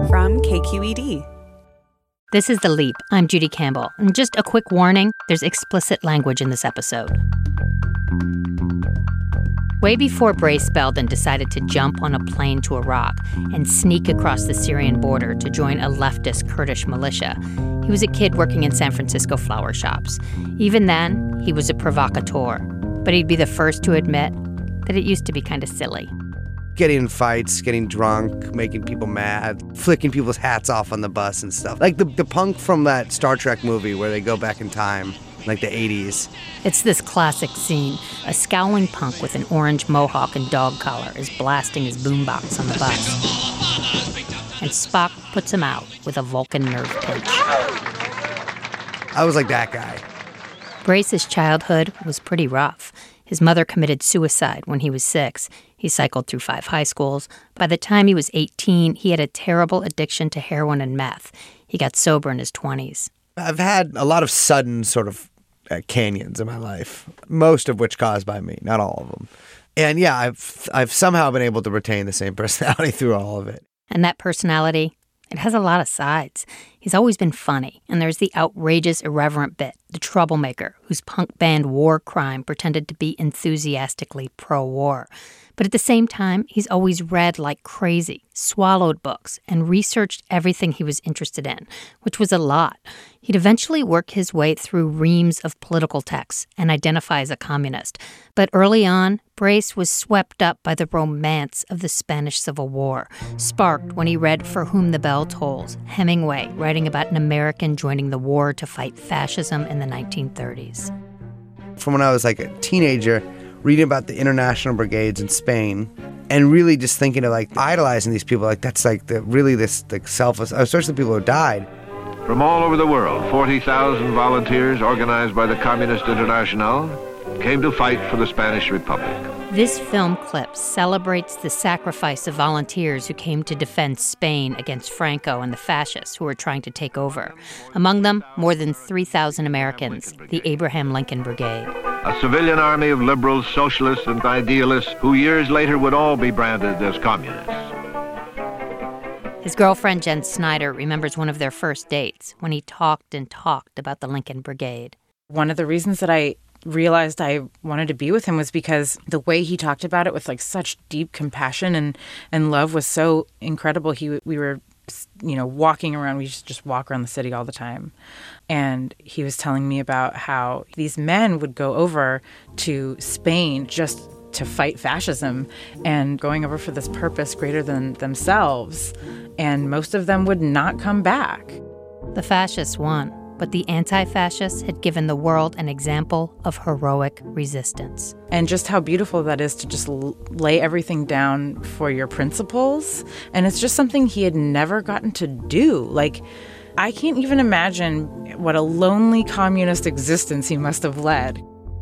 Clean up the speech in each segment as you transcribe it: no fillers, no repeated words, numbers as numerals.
from KQED. This is The Leap. I'm Judy Campbell. And just a quick warning, there's explicit language in this episode. Way before Brace Belden decided to jump on a plane to Iraq and sneak across the Syrian border to join a leftist Kurdish militia, he was a kid working in San Francisco flower shops. Even then, he was a provocateur. But he'd be the first to admit that it used to be kind of silly. Getting in fights, getting drunk, making people mad, flicking people's hats off on the bus and stuff. Like the punk from that Star Trek movie where they go back in time, like the 80s. It's this classic scene. A scowling punk with an orange mohawk and dog collar is blasting his boombox on the bus. And Spock puts him out with a Vulcan nerve pinch. I was like that guy. Brace's childhood was pretty rough. His mother committed suicide when he was 6. He cycled through 5 high schools. By the time he was 18, he had a terrible addiction to heroin and meth. He got sober in his 20s. I've had a lot of sudden sort of canyons in my life, most of which caused by me, not all of them. And yeah, I've somehow been able to retain the same personality through all of it. And that personality, it has a lot of sides. He's always been funny, and there's the outrageous, irreverent bit, the troublemaker, whose punk band War Crime pretended to be enthusiastically pro-war. But at the same time, he's always read like crazy, swallowed books, and researched everything he was interested in, which was a lot. He'd eventually work his way through reams of political texts and identify as a communist. But early on, Brace was swept up by the romance of the Spanish Civil War, sparked when he read For Whom the Bell Tolls, Hemingway writing about an American joining the war to fight fascism in the 1930s. From when I was like a teenager, reading about the international brigades in Spain and really just thinking of like idolizing these people, like that's like this selfless, especially the people who died. From all over the world, 40,000 volunteers organized by the Communist International came to fight for the Spanish Republic. This film clip celebrates the sacrifice of volunteers who came to defend Spain against Franco and the fascists who were trying to take over. Among them, more than 3,000 Americans, the Abraham Lincoln Brigade. A civilian army of liberals, socialists, and idealists who years later would all be branded as communists. His girlfriend, Jen Snyder, remembers one of their first dates when he talked and talked about the Lincoln Brigade. One of the reasons that I realized I wanted to be with him was because the way he talked about it with like such deep compassion and love was so incredible. We were, walking around. We used to just walk around the city all the time. And he was telling me about how these men would go over to Spain just to fight fascism and going over for this purpose greater than themselves. And most of them would not come back. The fascists won, but the anti-fascists had given the world an example of heroic resistance. And just how beautiful that is to just lay everything down for your principles. And it's just something he had never gotten to do. Like, I can't even imagine what a lonely communist existence he must have led.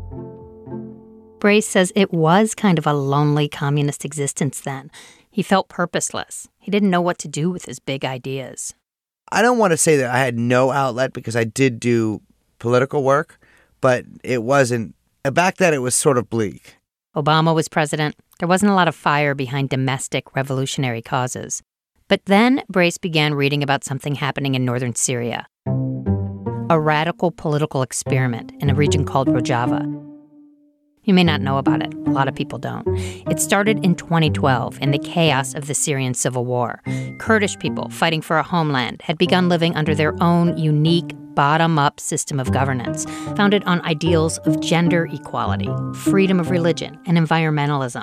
Brace says it was kind of a lonely communist existence then. He felt purposeless. He didn't know what to do with his big ideas. I don't want to say that I had no outlet because I did do political work, but it wasn't. Back then, it was sort of bleak. Obama was president. There wasn't a lot of fire behind domestic revolutionary causes. But then Brace began reading about something happening in northern Syria, a radical political experiment in a region called Rojava. You may not know about it. A lot of people don't. It started in 2012 in the chaos of the Syrian civil war. Kurdish people fighting for a homeland had begun living under their own unique bottom-up system of governance, founded on ideals of gender equality, freedom of religion, and environmentalism.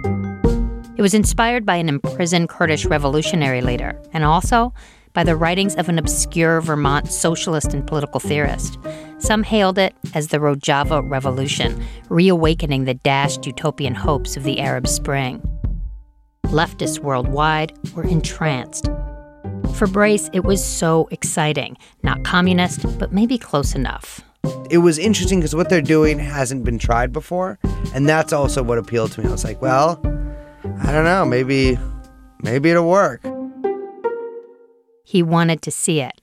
It was inspired by an imprisoned Kurdish revolutionary leader, and also by the writings of an obscure Vermont socialist and political theorist. Some hailed it as the Rojava Revolution, reawakening the dashed utopian hopes of the Arab Spring. Leftists worldwide were entranced. For Brace, it was so exciting. Not communist, but maybe close enough. It was interesting because what they're doing hasn't been tried before, and that's also what appealed to me. I was like, well, I don't know, maybe it'll work. He wanted to see it,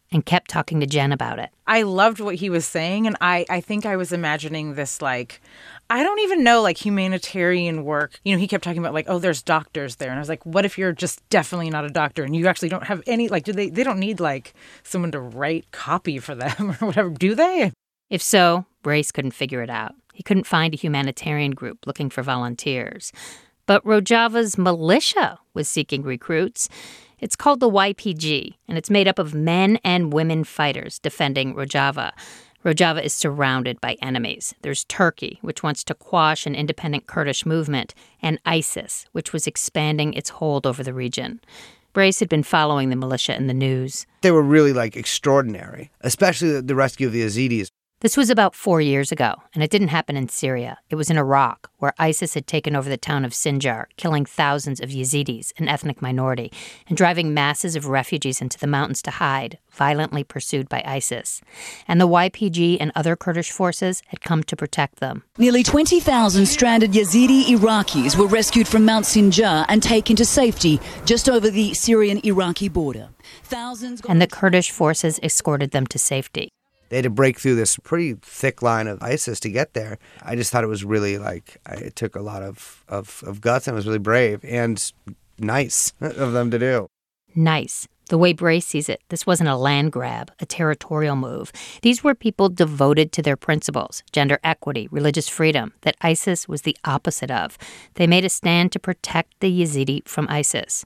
and kept talking to Jen about it. I loved what he was saying, and I think I was imagining this, like, I don't even know, like, humanitarian work. You know, he kept talking about, like, oh, there's doctors there. And I was like, what if you're just definitely not a doctor and you actually don't have any, like, they don't need, like, someone to write copy for them or whatever, do they? If so, Brace couldn't figure it out. He couldn't find a humanitarian group looking for volunteers. But Rojava's militia was seeking recruits. It's called the YPG, and it's made up of men and women fighters defending Rojava. Rojava is surrounded by enemies. There's Turkey, which wants to quash an independent Kurdish movement, and ISIS, which was expanding its hold over the region. Brace had been following the militia in the news. They were really, like, extraordinary, especially the rescue of the Yazidis. This was about 4 years ago, and it didn't happen in Syria. It was in Iraq, where ISIS had taken over the town of Sinjar, killing thousands of Yazidis, an ethnic minority, and driving masses of refugees into the mountains to hide, violently pursued by ISIS. And the YPG and other Kurdish forces had come to protect them. Nearly 20,000 stranded Yazidi Iraqis were rescued from Mount Sinjar and taken to safety just over the Syrian-Iraqi border. And the Kurdish forces escorted them to safety. They had to break through this pretty thick line of ISIS to get there. I just thought it was really, like, it took a lot of guts, and it was really brave and nice of them to do. Nice. The way Brace sees it, this wasn't a land grab, a territorial move. These were people devoted to their principles, gender equity, religious freedom, that ISIS was the opposite of. They made a stand to protect the Yazidi from ISIS.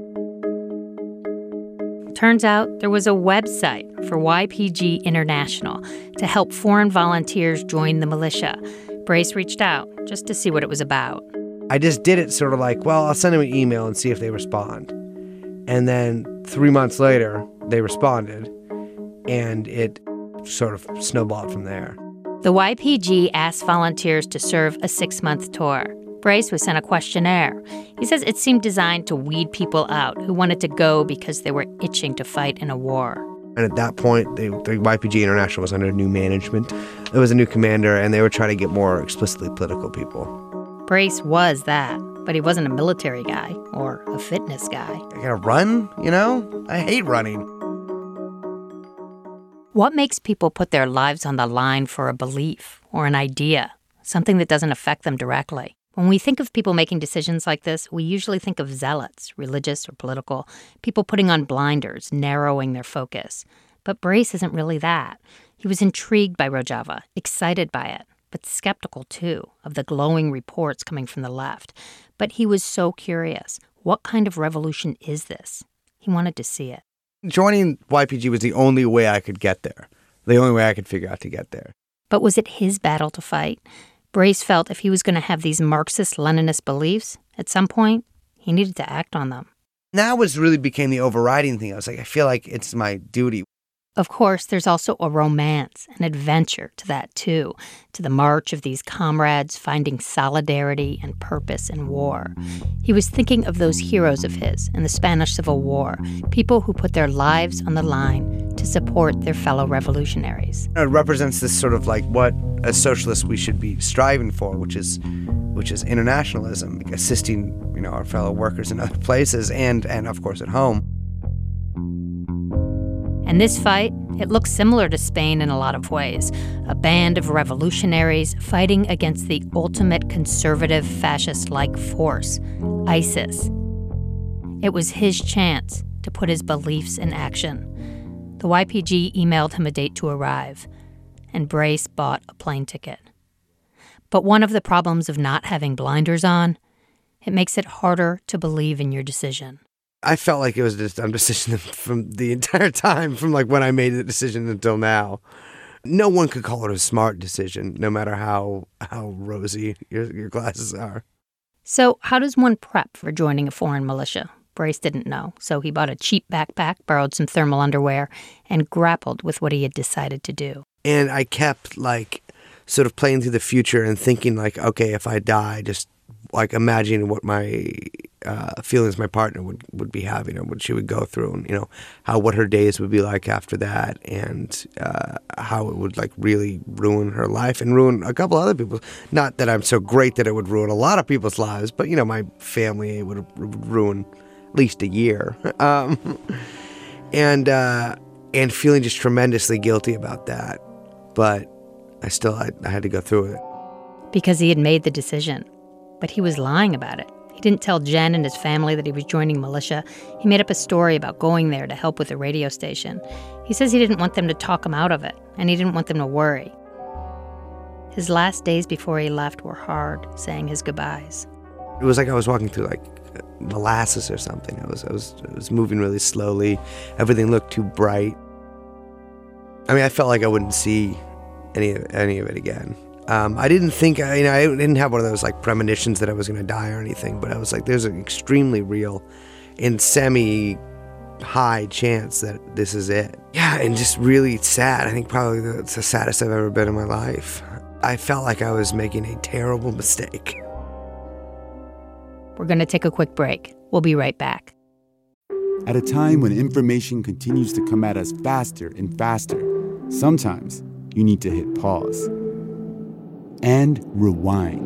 Turns out there was a website for YPG International to help foreign volunteers join the militia. Brace reached out just to see what it was about. I just did it sort of like, well, I'll send them an email and see if they respond. And then 3 months later, they responded, and it sort of snowballed from there. The YPG asked volunteers to serve a 6-month tour. Brace was sent a questionnaire. He says it seemed designed to weed people out who wanted to go because they were itching to fight in a war. And at that point, the YPG International was under new management. There was a new commander, and they were trying to get more explicitly political people. Brace was that, but he wasn't a military guy or a fitness guy. I gotta run, you know? I hate running. What makes people put their lives on the line for a belief or an idea, something that doesn't affect them directly? When we think of people making decisions like this, we usually think of zealots, religious or political, people putting on blinders, narrowing their focus. But Brace isn't really that. He was intrigued by Rojava, excited by it, but skeptical, too, of the glowing reports coming from the left. But he was so curious. What kind of revolution is this? He wanted to see it. Joining YPG was the only way I could get there, the only way I could figure out to get there. But was it his battle to fight? Brace felt if he was going to have these Marxist-Leninist beliefs, at some point, he needed to act on them. That was really became the overriding thing. I was like, I feel like it's my duty. Of course, there's also a romance, an adventure to that, too, to the march of these comrades finding solidarity and purpose in war. He was thinking of those heroes of his in the Spanish Civil War, people who put their lives on the line to support their fellow revolutionaries. It represents this sort of like what as socialists we should be striving for, which is internationalism, like assisting, our fellow workers in other places and of course at home. And this fight, it looks similar to Spain in a lot of ways. A band of revolutionaries fighting against the ultimate conservative fascist-like force, ISIS. It was his chance to put his beliefs in action. The YPG emailed him a date to arrive, and Brace bought a plane ticket. But one of the problems of not having blinders on, it makes it harder to believe in your decision. I felt like it was just a decision from the entire time, from like when I made the decision until now. No one could call it a smart decision, no matter how rosy your glasses are. So how does one prep for joining a foreign militia? Brace didn't know, so he bought a cheap backpack, borrowed some thermal underwear, and grappled with what he had decided to do. And I kept sort of playing through the future and thinking okay, if I die, just imagining what my feelings my partner would be having or what she would go through, and what her days would be like after that, and how it would really ruin her life and ruin a couple other people's. Not that I'm so great that it would ruin a lot of people's lives, but my family would ruin at least a year. And and feeling just tremendously guilty about that. But I had to go through it. Because he had made the decision. But he was lying about it. He didn't tell Jen and his family that he was joining militia. He made up a story about going there to help with the radio station. He says he didn't want them to talk him out of it, and he didn't want them to worry. His last days before he left were hard, saying his goodbyes. It was like I was walking through like molasses or something. I was moving really slowly. Everything looked too bright. I mean, I felt like I wouldn't see any of it again. I didn't think, I didn't have one of those like premonitions that I was going to die or anything, but I was like, there's an extremely real and semi-high chance that this is it. Yeah, and just really sad. I think probably it's the saddest I've ever been in my life. I felt like I was making a terrible mistake. We're going to take a quick break. We'll be right back. At a time when information continues to come at us faster and faster, sometimes you need to hit pause and rewind.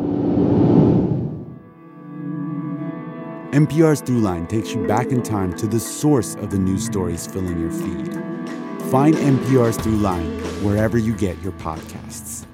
NPR's Throughline takes you back in time to the source of the news stories filling your feed. Find NPR's Throughline wherever you get your podcasts.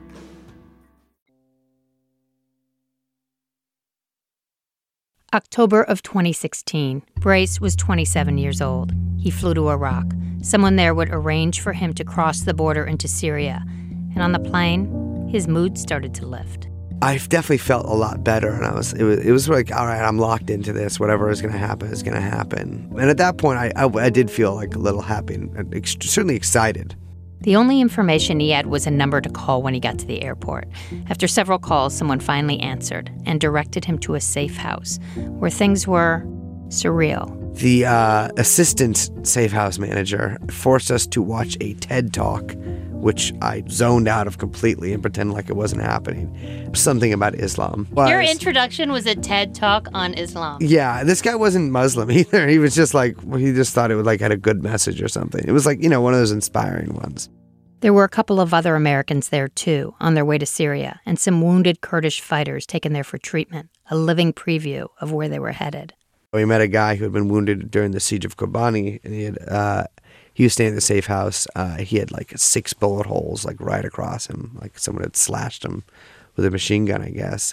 October of 2016, Brace was 27 years old. He flew to Iraq. Someone there would arrange for him to cross the border into Syria. And on the plane, his mood started to lift. I definitely felt a lot better, and it was like, all right, I'm locked into this. Whatever is going to happen is going to happen. And at that point, I did feel like a little happy and certainly excited. The only information he had was a number to call when he got to the airport. After several calls, someone finally answered and directed him to a safe house where things were surreal. The assistant safe house manager forced us to watch a TED Talk, which I zoned out of completely and pretended like it wasn't happening. Something about Islam. Your introduction was a TED Talk on Islam. Yeah, this guy wasn't Muslim either. He was just like, he just thought it would like had a good message or something. It was like, one of those inspiring ones. There were a couple of other Americans there too, on their way to Syria, and some wounded Kurdish fighters taken there for treatment, a living preview of where they were headed. We met a guy who had been wounded during the siege of Kobani, and he was staying in the safe house. He had like 6 bullet holes like right across him, like someone had slashed him with a machine gun, I guess.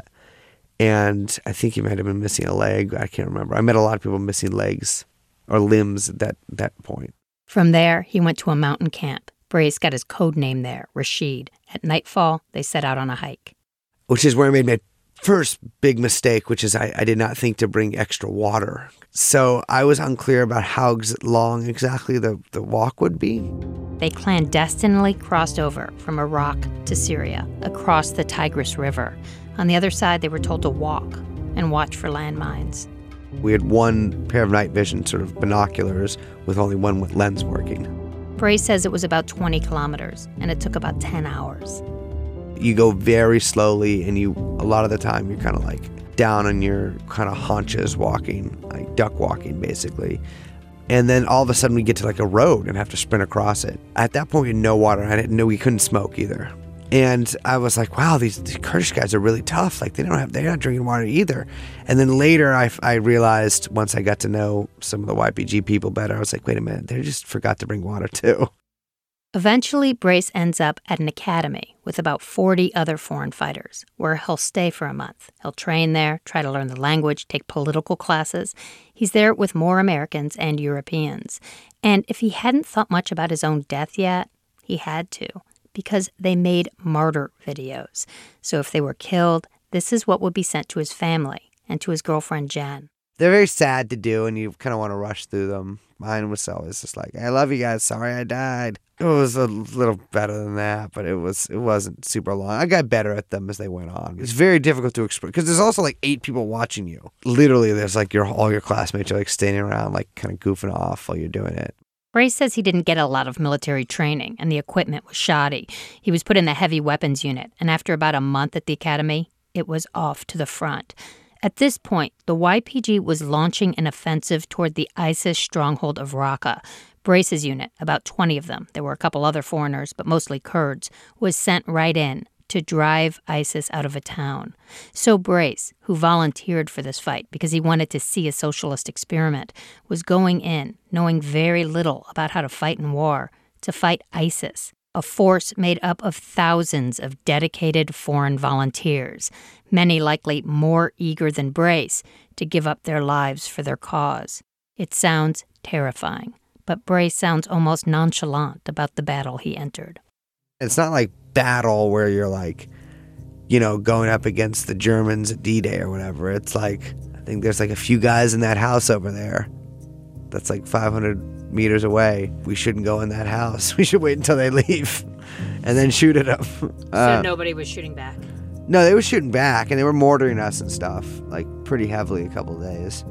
And I think he might have been missing a leg. I can't remember. I met a lot of people missing legs or limbs at that point. From there, he went to a mountain camp. Brace got his code name there, Rashid. At nightfall, they set out on a hike. Which is where I made my first big mistake, which is I did not think to bring extra water. So I was unclear about how long exactly the walk would be. They clandestinely crossed over from Iraq to Syria, across the Tigris River. On the other side, they were told to walk and watch for landmines. We had one pair of night vision sort of binoculars with only one lens working. Brace says it was about 20 kilometers, and it took about 10 hours. You go very slowly, and a lot of the time you're kind of like down on your kind of haunches walking, like duck walking basically. And then all of a sudden we get to like a road and have to sprint across it. At that point we had no water. I didn't know we couldn't smoke either. And I was like, wow, these Kurdish guys are really tough. Like they're not drinking water either. And then later I realized, once I got to know some of the YPG people better, I was like, wait a minute, they just forgot to bring water too. Eventually, Brace ends up at an academy with about 40 other foreign fighters, where he'll stay for a month. He'll train there, try to learn the language, take political classes. He's there with more Americans and Europeans. And if he hadn't thought much about his own death yet, he had to, because they made martyr videos. So if they were killed, this is what would be sent to his family and to his girlfriend, Jen. They're very sad to do, and you kind of want to rush through them. Mine was always just like, I love you guys, sorry I died. It was a little better than that, but it wasn't super long. I got better at them as they went on. It's very difficult to explain, because there's also like 8 people watching you. Literally, there's like all your classmates are like standing around, like kind of goofing off while you're doing it. Brace says he didn't get a lot of military training, and the equipment was shoddy. He was put in the heavy weapons unit, and after about a month at the academy, it was off to the front. At this point, the YPG was launching an offensive toward the ISIS stronghold of Raqqa. Brace's unit, about 20 of them, there were a couple other foreigners, but mostly Kurds, was sent right in to drive ISIS out of a town. So Brace, who volunteered for this fight because he wanted to see a socialist experiment, was going in knowing very little about how to fight in war, to fight ISIS, a force made up of thousands of dedicated foreign volunteers, many likely more eager than Brace to give up their lives for their cause. It sounds terrifying, but Brace sounds almost nonchalant about the battle he entered. It's not like battle where you're like, going up against the Germans at D-Day or whatever. It's like, I think there's like a few guys in that house over there that's like 500 meters away. We shouldn't go in that house. We should wait until they leave and then shoot at them. So nobody was shooting back? No, they were shooting back, and they were mortaring us and stuff, like pretty heavily a couple of days.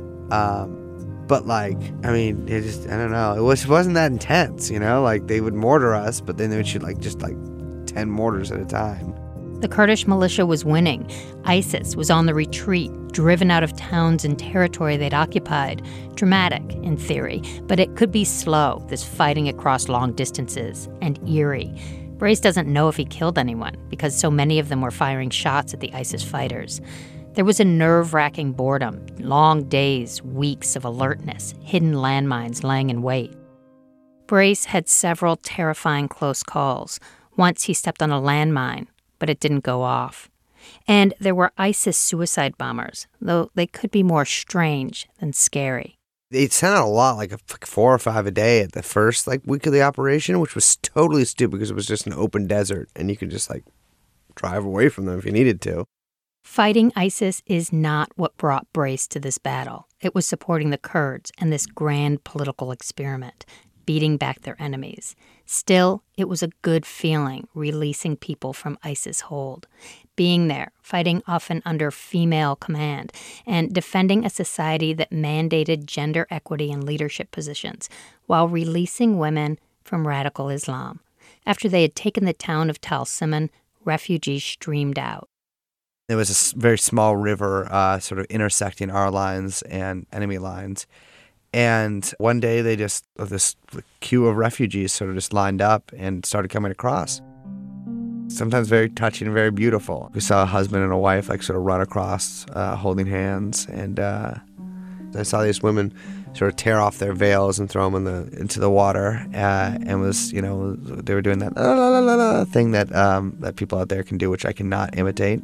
But like, I mean, I don't know. It wasn't that intense, Like they would mortar us, but then they would shoot just 10 mortars at a time. The Kurdish militia was winning. ISIS was on the retreat, driven out of towns and territory they'd occupied. Dramatic, in theory, but it could be slow, this fighting across long distances, and eerie. Brace doesn't know if he killed anyone, because so many of them were firing shots at the ISIS fighters. There was a nerve-wracking boredom, long days, weeks of alertness, hidden landmines laying in wait. Brace had several terrifying close calls. Once he stepped on a landmine, but it didn't go off. And there were ISIS suicide bombers, though they could be more strange than scary. They sent out a lot, like 4 or 5 a day at the first week of the operation, which was totally stupid because it was just an open desert, and you could just drive away from them if you needed to. Fighting ISIS is not what brought Brace to this battle. It was supporting the Kurds and this grand political experiment, beating back their enemies. Still, it was a good feeling, releasing people from ISIS' hold. Being there, fighting often under female command, and defending a society that mandated gender equity in leadership positions, while releasing women from radical Islam. After they had taken the town of Tal Simon, refugees streamed out. There was a very small river sort of intersecting our lines and enemy lines. And one day this queue of refugees sort of just lined up and started coming across. Sometimes very touching and very beautiful. We saw a husband and a wife sort of run across holding hands. And I saw these women sort of tear off their veils and throw them into the water. And was, they were doing that la, la, la, la, thing that people out there can do, which I cannot imitate.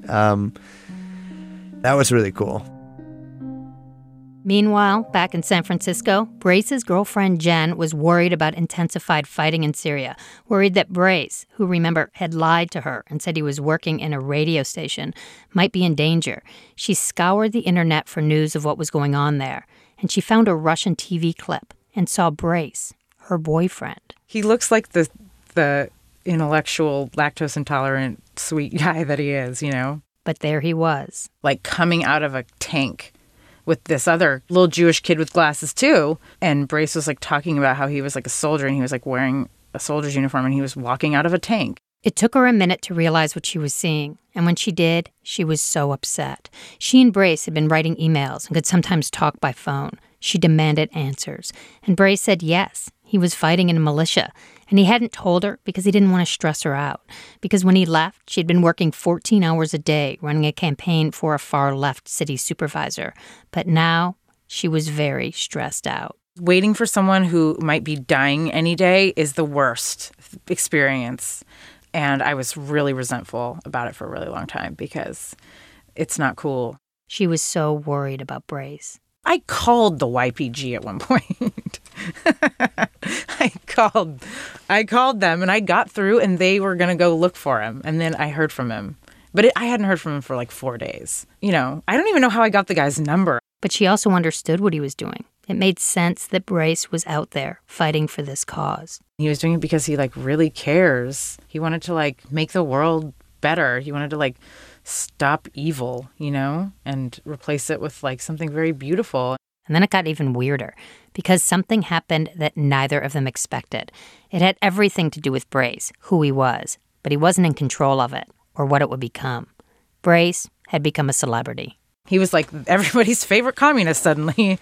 That was really cool. Meanwhile, back in San Francisco, Brace's girlfriend Jen was worried about intensified fighting in Syria, worried that Brace, who, remember, had lied to her and said he was working in a radio station, might be in danger. She scoured the internet for news of what was going on there, and she found a Russian TV clip and saw Brace, her boyfriend. He looks like the intellectual, lactose-intolerant, sweet guy that he is, But there he was. Coming out of a tank with this other little Jewish kid with glasses too. And Brace was talking about how he was a soldier and he was wearing a soldier's uniform and he was walking out of a tank. It took her a minute to realize what she was seeing. And when she did, she was so upset. She and Brace had been writing emails and could sometimes talk by phone. She demanded answers. And Brace said yes, he was fighting in a militia. And he hadn't told her because he didn't want to stress her out. Because when he left, she'd been working 14 hours a day running a campaign for a far-left city supervisor. But now, she was very stressed out. Waiting for someone who might be dying any day is the worst experience. And I was really resentful about it for a really long time because it's not cool. She was so worried about Brace. I called the YPG at one point. I called them and I got through and they were going to go look for him. And then I heard from him. But I hadn't heard from him for 4 days. I don't even know how I got the guy's number. But she also understood what he was doing. It made sense that Brace was out there fighting for this cause. He was doing it because he really cares. He wanted to make the world better. He wanted to stop evil, and replace it with something very beautiful. And then it got even weirder because something happened that neither of them expected. It had everything to do with Brace, who he was, but he wasn't in control of it or what it would become. Brace had become a celebrity. He was everybody's favorite communist suddenly.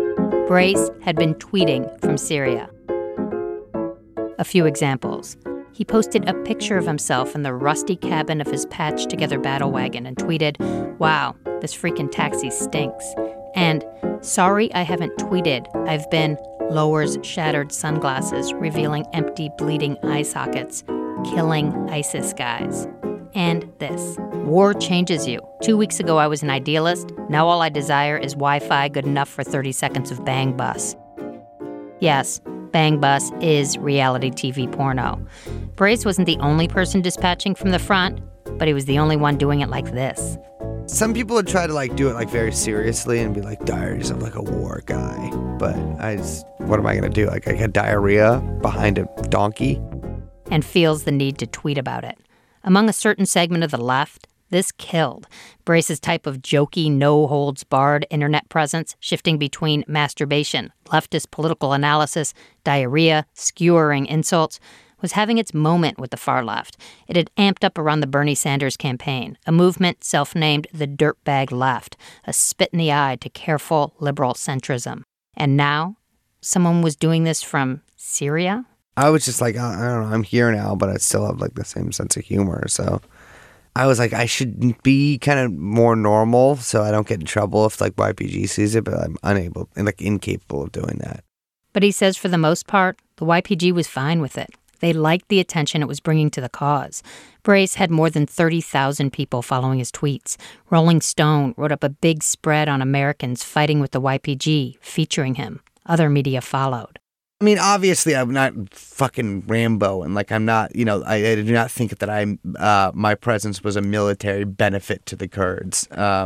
Brace had been tweeting from Syria. A few examples. He posted a picture of himself in the rusty cabin of his patched-together battle wagon and tweeted, "Wow, this freaking taxi stinks." And, "Sorry I haven't tweeted. I've been," lowers shattered sunglasses, revealing empty, bleeding eye sockets, "killing ISIS guys." And this, "War changes you. 2 weeks ago I was an idealist. Now all I desire is Wi-Fi good enough for 30 seconds of Bang Bus." Yes, Bang Bus is reality TV porno. Brace wasn't the only person dispatching from the front, but he was the only one doing it like this. Some people would try to like do it like very seriously and be like, "Diaries of like a war guy." But what am I gonna do? Like I had diarrhea behind a donkey? And feels the need to tweet about it. Among a certain segment of the left, this killed. Brace's type of jokey, no-holds-barred internet presence, shifting between masturbation, leftist political analysis, diarrhea, skewering insults, was having its moment with the far left. It had amped up around the Bernie Sanders campaign, a movement self-named the dirtbag left, a spit in the eye to careful liberal centrism. And now, someone was doing this from Syria? I was just like, I don't know, I'm here now, but I still have like the same sense of humor, so I was like, I should be kind of more normal so I don't get in trouble if like YPG sees it, but I'm unable and like incapable of doing that. But he says for the most part, the YPG was fine with it. They liked the attention it was bringing to the cause. Brace had more than 30,000 people following his tweets. Rolling Stone wrote up a big spread on Americans fighting with the YPG, featuring him. Other media followed. I mean, obviously, I'm not fucking Rambo, and like I'm not, I do not think that my presence was a military benefit to the Kurds.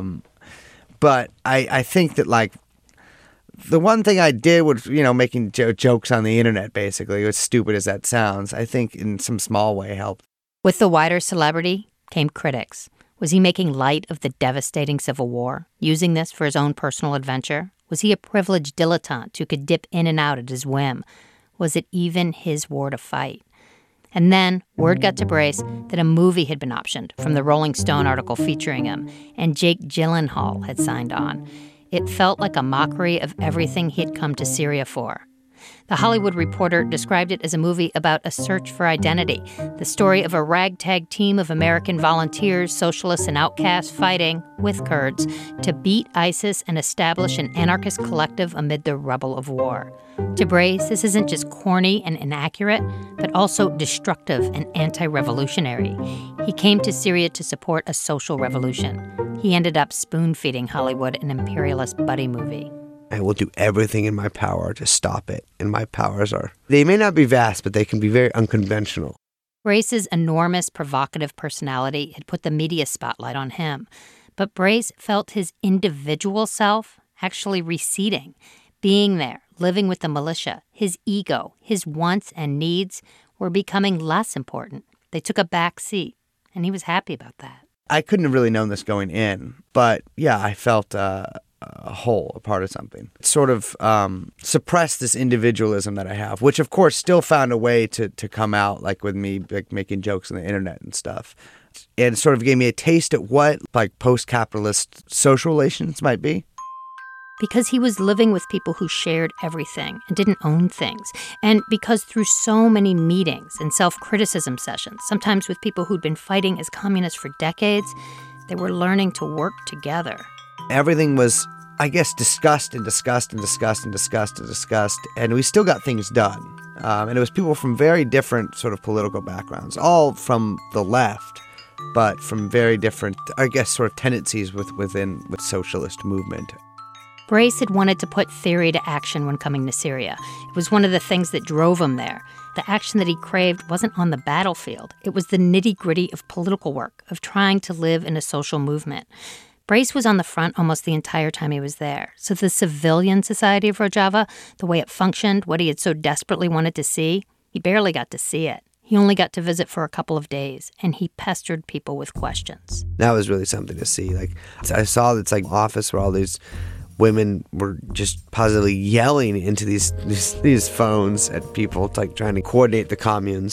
But I think that like the one thing I did was, making jokes on the internet, basically, as stupid as that sounds, I think in some small way helped. With the wider celebrity came critics. Was he making light of the devastating civil war, using this for his own personal adventure? Was he a privileged dilettante who could dip in and out at his whim? Was it even his war to fight? And then word got to Brace that a movie had been optioned from the Rolling Stone article featuring him, and Jake Gyllenhaal had signed on. It felt like a mockery of everything he had come to Syria for. The Hollywood Reporter described it as a movie about a search for identity, the story of a ragtag team of American volunteers, socialists, and outcasts fighting, with Kurds, to beat ISIS and establish an anarchist collective amid the rubble of war. To Brace, this isn't just corny and inaccurate, but also destructive and anti-revolutionary. He came to Syria to support a social revolution. He ended up spoon-feeding Hollywood an imperialist buddy movie. I will do everything in my power to stop it. And my powers they may not be vast, but they can be very unconventional. Brace's enormous, provocative personality had put the media spotlight on him. But Brace felt his individual self actually receding. Being there, living with the militia, his ego, his wants and needs were becoming less important. They took a back seat, and he was happy about that. I couldn't have really known this going in, but yeah, I felt a part of something. It sort of suppressed this individualism that I have, which of course still found a way to come out, like with me like making jokes on the internet and stuff. And sort of gave me a taste at what like post-capitalist social relations might be. Because he was living with people who shared everything and didn't own things. And because through so many meetings and self-criticism sessions, sometimes with people who'd been fighting as communists for decades, they were learning to work together. Everything was, I guess, discussed, and we still got things done. And it was people from very different sort of political backgrounds, all from the left, but from very different, I guess, sort of tendencies with socialist movement. Brace had wanted to put theory to action when coming to Syria. It was one of the things that drove him there. The action that he craved wasn't on the battlefield. It was the nitty-gritty of political work, of trying to live in a social movement. Brace was on the front almost the entire time he was there. So the civilian society of Rojava, the way it functioned, what he had so desperately wanted to see, he barely got to see it. He only got to visit for a couple of days, and he pestered people with questions. That was really something to see. Like, I saw this like office where all these women were just positively yelling into these phones at people, like trying to coordinate the communes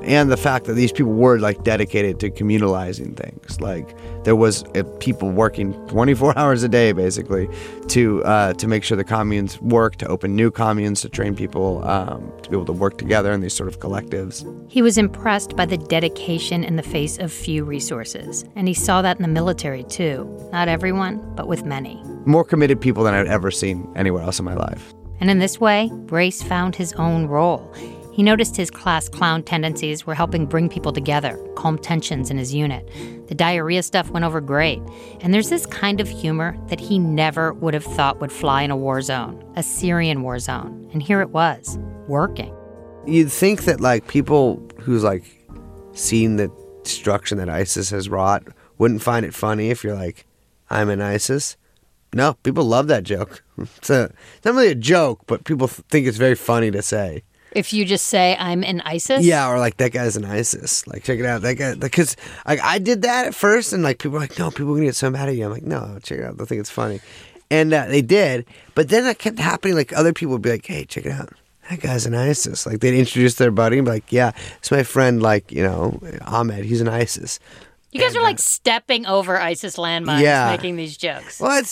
And the fact that these people were like dedicated to communalizing things. Like there was people working 24 hours a day basically to make sure the communes worked, to open new communes, to train people to be able to work together in these sort of collectives. He was impressed by the dedication in the face of few resources. And he saw that in the military too. Not everyone, but with many. More committed people than I'd ever seen anywhere else in my life. And in this way, Brace found his own role. He noticed his class clown tendencies were helping bring people together, calm tensions in his unit. The diarrhea stuff went over great. And there's this kind of humor that he never would have thought would fly in a war zone, a Syrian war zone. And here it was, working. You'd think that like people who's like seen the destruction that ISIS has wrought wouldn't find it funny if you're like, I'm in ISIS. No, people love that joke. It's not really a joke, but people think it's very funny to say. If you just say, I'm in ISIS? Yeah, or like, that guy's in ISIS. Like, check it out. That guy, because like, I did that at first, and like people were like, no, people are going to get so mad at you. I'm like, no, check it out. They'll think it's funny. And they did. But then it kept happening. Like, other people would be like, hey, check it out. That guy's in ISIS. Like, they'd introduce their buddy and be like, yeah, it's my friend, like, you know, Ahmed. He's in ISIS. You guys are like stepping over ISIS landmines, making these jokes. Well,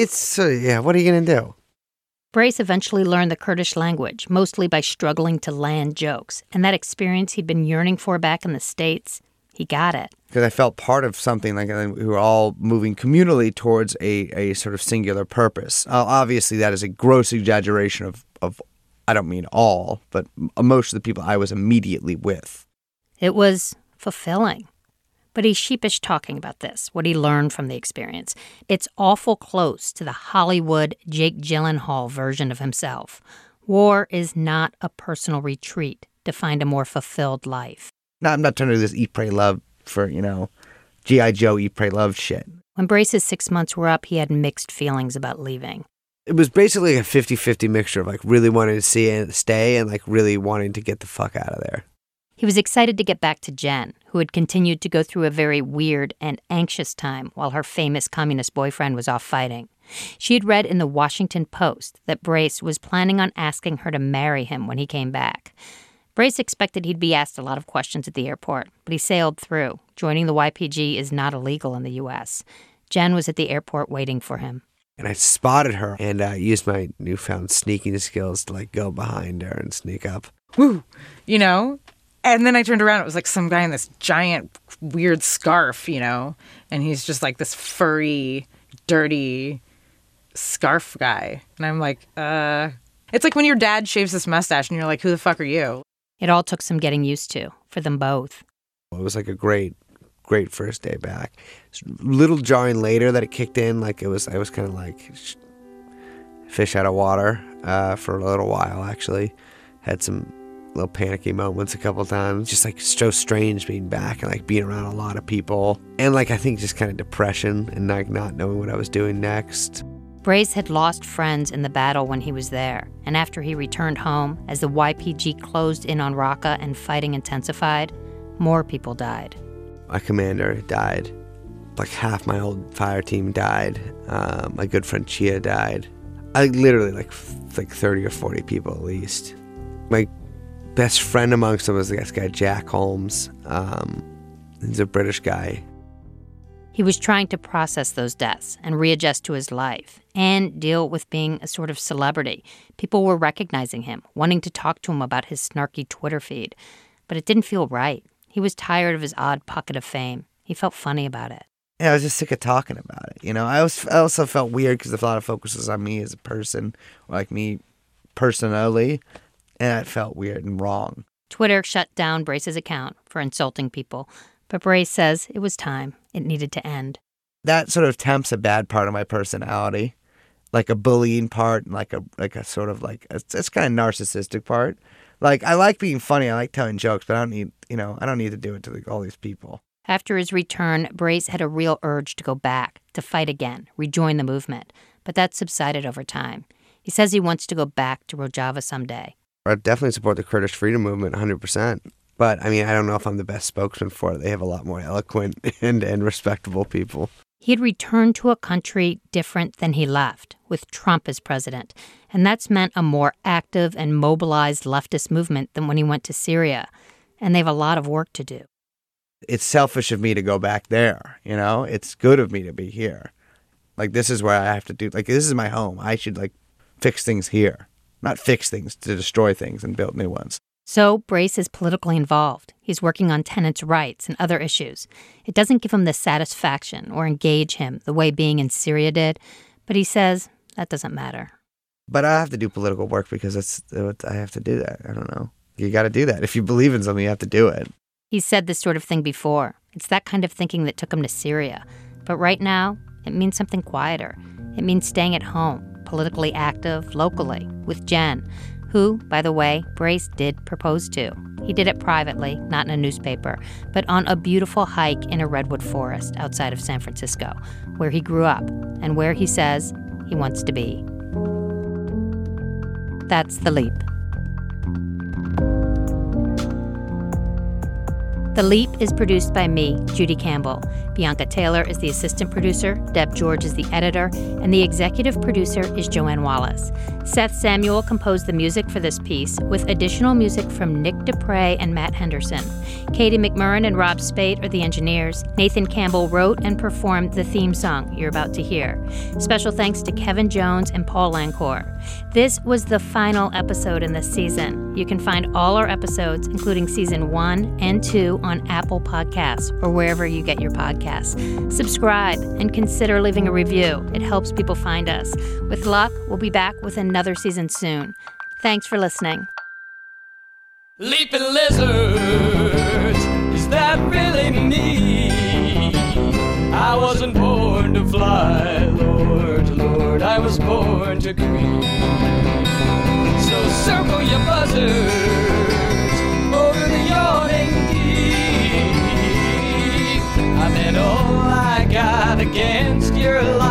what are you going to do? Brace eventually learned the Kurdish language, mostly by struggling to land jokes. And that experience he'd been yearning for back in the States, he got it. Because I felt part of something, like we were all moving communally towards a sort of singular purpose. Obviously, that is a gross exaggeration of I don't mean all, but most of the people I was immediately with. It was fulfilling. But he's sheepish talking about this, what he learned from the experience. It's awful close to the Hollywood Jake Gyllenhaal version of himself. War is not a personal retreat to find a more fulfilled life. No, I'm not trying to do this eat, pray, love for, G.I. Joe, eat, pray, love shit. When Brace's 6 months were up, he had mixed feelings about leaving. It was basically a 50-50 mixture of like really wanting to stay and like really wanting to get the fuck out of there. He was excited to get back to Jen, who had continued to go through a very weird and anxious time while her famous communist boyfriend was off fighting. She had read in the Washington Post that Brace was planning on asking her to marry him when he came back. Brace expected he'd be asked a lot of questions at the airport, but he sailed through. Joining the YPG is not illegal in the U.S. Jen was at the airport waiting for him. And I spotted her and used my newfound sneaking skills to like go behind her and sneak up. Woo! And then I turned around, it was like some guy in this giant, weird scarf, and he's just like this furry, dirty scarf guy. And I'm like, It's like when your dad shaves his mustache and you're like, who the fuck are you? It all took some getting used to, for them both. It was like a great first day back. It's a little jarring later that it kicked in, I was kind of like fish out of water for a little while, actually. Had some little panicky moments a couple times. Just like so strange being back and like being around a lot of people. And like I think just kind of depression and like not knowing what I was doing next. Brace had lost friends in the battle when he was there. And after he returned home, as the YPG closed in on Raqqa and fighting intensified, more people died. My commander died. Like half my old fire team died. My good friend Chia died. I literally like 30 or 40 people at least. My best friend amongst them was this guy, Jack Holmes. He's a British guy. He was trying to process those deaths and readjust to his life and deal with being a sort of celebrity. People were recognizing him, wanting to talk to him about his snarky Twitter feed. But it didn't feel right. He was tired of his odd pocket of fame. He felt funny about it. Yeah, I was just sick of talking about it. I also felt weird because a lot of focus was on me as a person, or like me personally. And it felt weird and wrong. Twitter shut down Brace's account for insulting people, but Brace says it was time. It needed to end. That sort of tempts a bad part of my personality, like a bullying part, and like a sort of like it's kind of narcissistic part. Like I like being funny, I like telling jokes, but I don't need to do it to all these people. After his return, Brace had a real urge to go back, to fight again, rejoin the movement, but that subsided over time. He says he wants to go back to Rojava someday. I definitely support the Kurdish freedom movement 100%. But, I don't know if I'm the best spokesman for it. They have a lot more eloquent and respectable people. He had returned to a country different than he left, with Trump as president. And that's meant a more active and mobilized leftist movement than when he went to Syria. and they have a lot of work to do. It's selfish of me to go back there, you know? It's good of me to be here. Like, this is where I have to do, like, this is my home. I should, like, fix things here. Not fix things, to destroy things and build new ones. So Brace is politically involved. He's working on tenants' rights and other issues. It doesn't give him the satisfaction or engage him the way being in Syria did, but he says that doesn't matter. But I have to do political work because I have to do that. I don't know. You got to do that. If you believe in something, you have to do it. He's said this sort of thing before. It's that kind of thinking that took him to Syria. But right now, it means something quieter. It means staying at home, politically active, locally, with Jen, who, by the way, Brace did propose to. He did it privately, not in a newspaper, but on a beautiful hike in a redwood forest outside of San Francisco, where he grew up and where he says he wants to be. That's The Leap. The Leap is produced by me, Judy Campbell. Bianca Taylor is the assistant producer, Deb George is the editor, and the executive producer is Joanne Wallace. Seth Samuel composed the music for this piece, with additional music from Nick Dupre and Matt Henderson. Katie McMurran and Rob Spate are the engineers. Nathan Campbell wrote and performed the theme song you're about to hear. Special thanks to Kevin Jones and Paul Lancourt. This was the final episode in this season. You can find all our episodes, including season 1 and 2, on Apple Podcasts or wherever you get your podcasts. Subscribe and consider leaving a review. It helps people find us. With luck, we'll be back with another season soon. Thanks for listening. Leaping lizards, is that really me? I wasn't born to fly, Lord, Lord, I was born to creep. So circle your buzzards over the yawning deep. I meant all I got against your life.